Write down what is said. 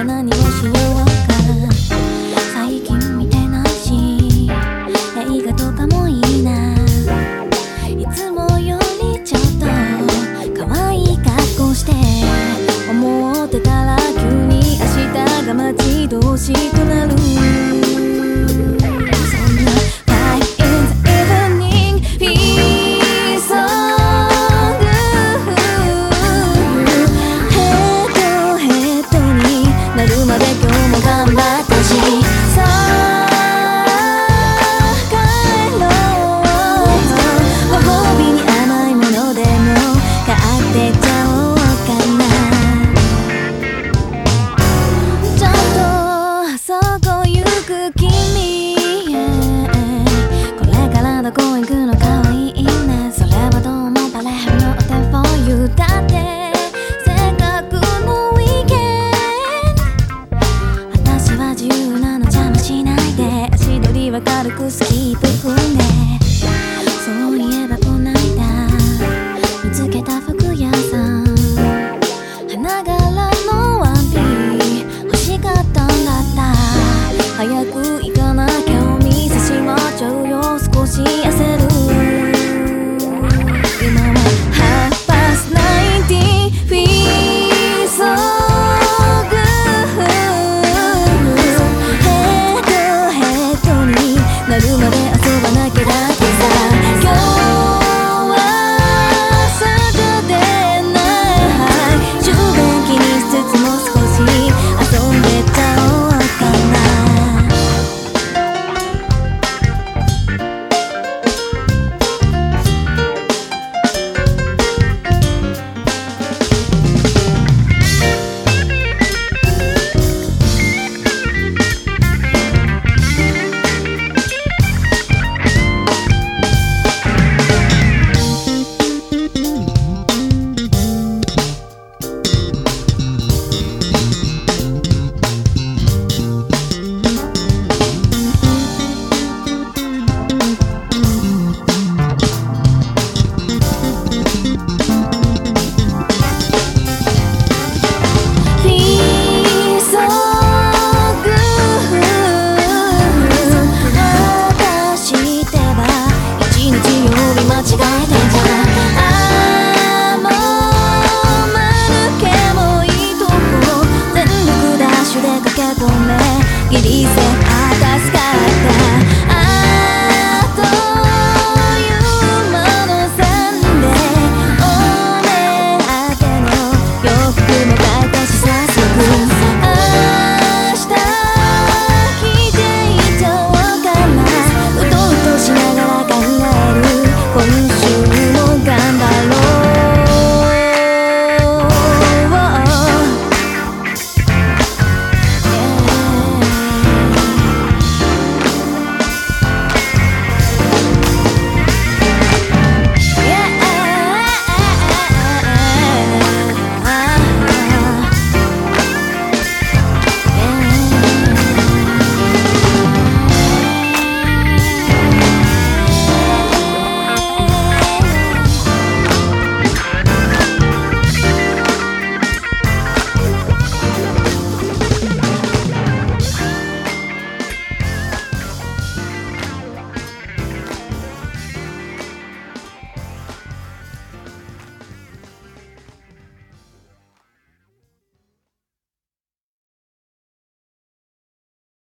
は何をしようか。最近見てないし映画とかもいいな。いつもよりちょっと可愛い格好して思ってたら急に明日が待ち遠しくなる。どこ行くのかわいいね。それはどうもバレるのお手フォーユーだって。せっかくのウィーケンド私は自由なの邪魔しないで。足取りは軽くスキープ踏んで。そういえばこないだ見つけた服屋さん花柄のワンピ欲しかったんだった。早く行かなきゃお店閉まっちゃうよ。少し焦る。今はhalf past 90 feel so good。 ヘッドになるまで遊ばなきゃだけさ。今日はSaturday night。充電気にしつつも少し遊んでちゃおうかな。ギリセ